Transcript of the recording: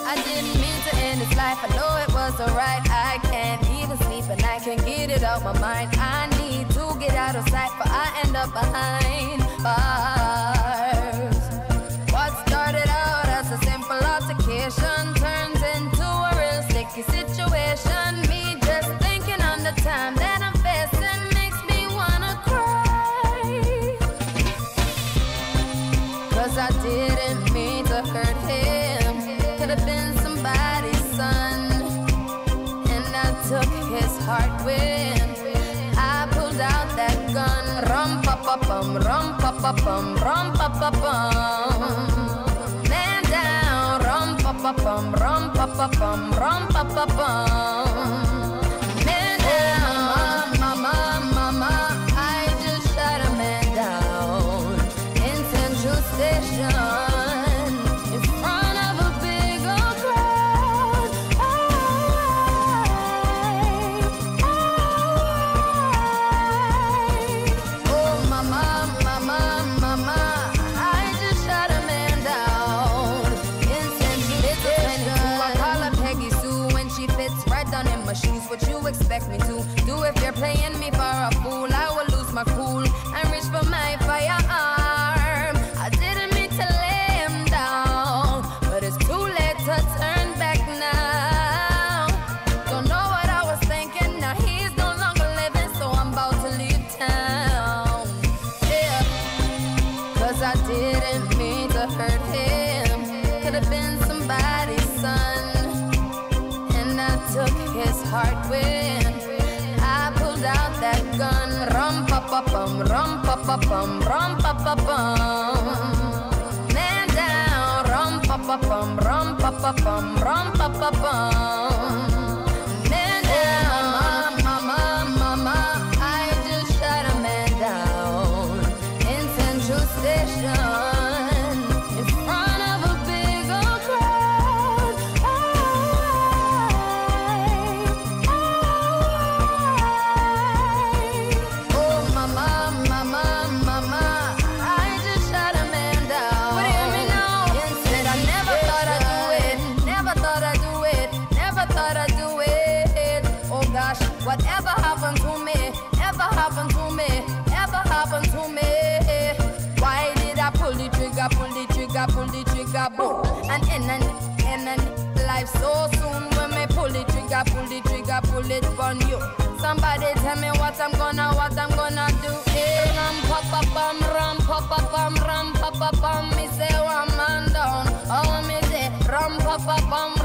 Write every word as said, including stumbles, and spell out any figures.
I didn't mean to end this life, I know it was alright. I can't even sleep and I can't get it out my mind. I need to get out of sight, but I end up behind bars. What started out as a simple altercation turns into a real sticky situation. Me just thinking on the time that I'm facing makes me wanna cry. Cause I didn't mean to hurt him. Could've been somebody's son, and I took his heart when I pulled out that gun. Rum pa pa bum, rum pa pa bum, rum pa pa bum. Man down, rum pa pa bum, rum pa pa bum, rum pa pa bum. Man down, mama, mama, I just shot a man down in Central Station. Shoes, what you expect me to do if you're playing me for a fool? I will lose my cool and reach for my firearm. I didn't mean to lay him down, but it's too late to turn back now. Don't know what I was thinking, now he's no longer living, so I'm about to leave town. Yeah, cause I didn't mean to hurt him. Could've been somebody's son, took his heart when I pulled out that gun. Rum pa pa bum, rum pa pa bum, rum pa pa bum. Man down, rum pa pa bum, rum pa pa bum, rum pa pa bum. Man down, mama, mama, I just shot a man down in Central Station. Whatever happened to me, ever happened to me, ever happened to me. Why did I pull the trigger, pull the trigger, pull the trigger, boom? And in and in and life so soon when me pull the trigger, pull the trigger, pull it on you. Somebody tell me what I'm gonna, what I'm gonna do. Hey, ram pa pa bum, ram pa pa bum, ram pa pa bum. Me say one man down, oh me say ram pa pa bum.